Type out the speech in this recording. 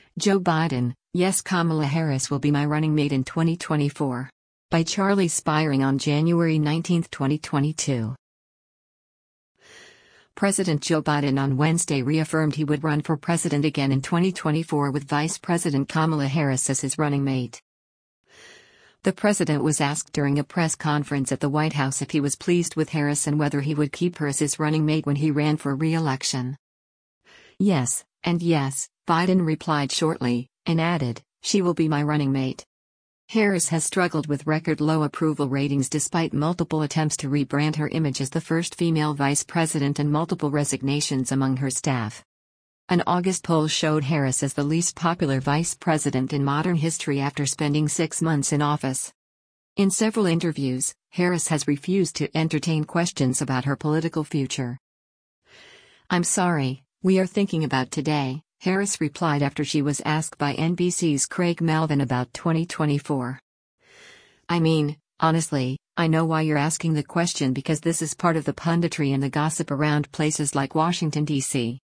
Joe Biden, yes, Kamala Harris will be my running mate in 2024. By Charlie Spiring on January 19, 2022. President Joe Biden on Wednesday reaffirmed he would run for president again in 2024 with Vice President Kamala Harris as his running mate. The president was asked during a press conference at the White House if he was pleased with Harris and whether he would keep her as his running mate when he ran for re-election. Yes, and yes, Biden replied shortly, and added, "She will be my running mate." Harris has struggled with record-low approval ratings despite multiple attempts to rebrand her image as the first female vice president and multiple resignations among her staff. An August poll showed Harris as the least popular vice president in modern history after spending 6 months in office. In several interviews, Harris has refused to entertain questions about her political future. "I'm sorry, we are thinking about today," Harris replied after she was asked by NBC's Craig Melvin about 2024. "I mean, honestly, I know why you're asking the question because this is part of the punditry and the gossip around places like Washington, D.C.